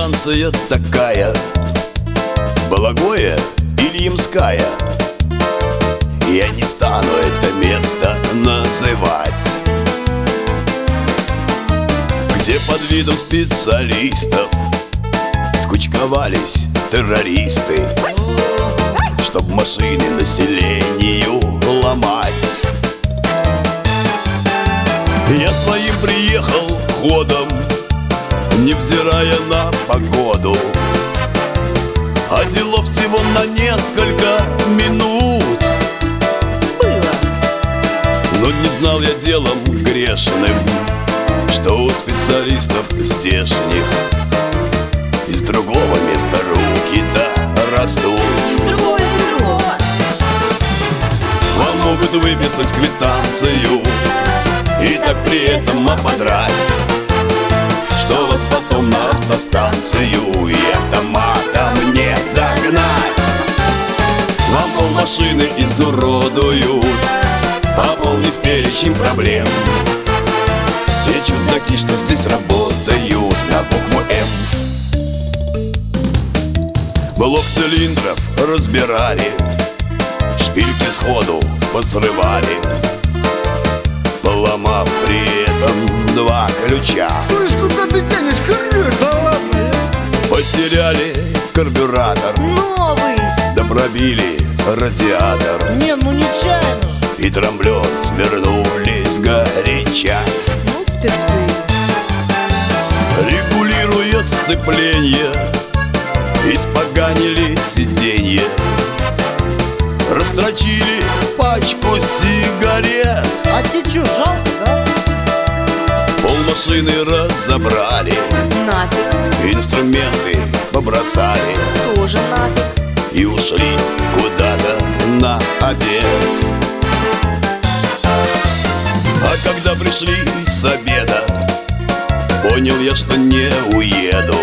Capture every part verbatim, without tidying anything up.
станция такая, Балагоя или Ямская? Я не стану это место называть, где под видом специалистов скучковались террористы, чтоб машины населению ломать. Я своим приехал ходом, невзирая на погоду, а делов всего на несколько минут было. Но не знал я делом грешным, что у специалистов здешних из другого места руки-то растут. Другое, другое. Вам могут выписать квитанцию и так при этом ободрать, что вас потом на автостанцию и автоматом не загнать. Вам полмашины изуродуют, пополнив перечень проблем. Те чудаки, что здесь работают на букву М. Блок цилиндров разбирали, шпильки сходу посрывали, поломав при этом два ключа. Слышь, куда ты тянешь, короче? Да ладно. Потеряли карбюратор, Новый. да пробили радиатор, Не, ну нечаянно же. и трамблер свернули сгоряча. Ну, спецы. Регулируя сцепление, испоганили сиденье, растрочили пачку сигарет. А тебе что, жалко, да? Полмашины разобрали, Нафиг. инструменты побросали Тоже нафиг. и ушли куда-то на обед. А когда пришли с обеда, понял я, что не уеду,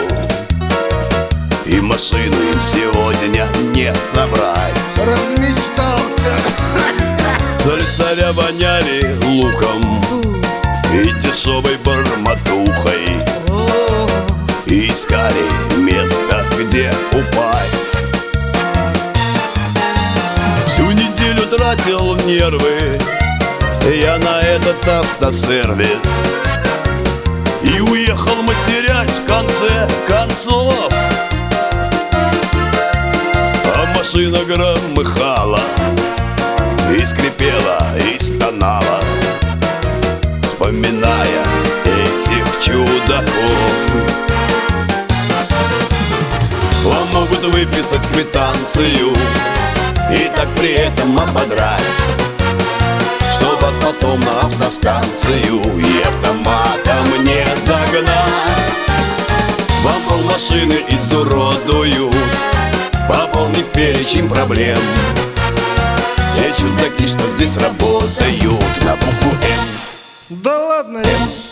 и машину им сегодня не собрать. Размечтался. Царь-царя воняли луком и дешевой барматухой, О, и искали место, где упасть. Всю неделю тратил нервы я на этот автосервис и уехал матерясь в конце концов. А машина громыхала и скрипела, и стонала, вспоминая этих чудаков. Вам могут выписать квитанцию и так при этом ободрать, что вас потом на автостанцию и автоматом не загнать. Вам полмашины изуродуют, пополнив перечень проблем. Те чудаки, что здесь работают на букву М. Да ладно, я...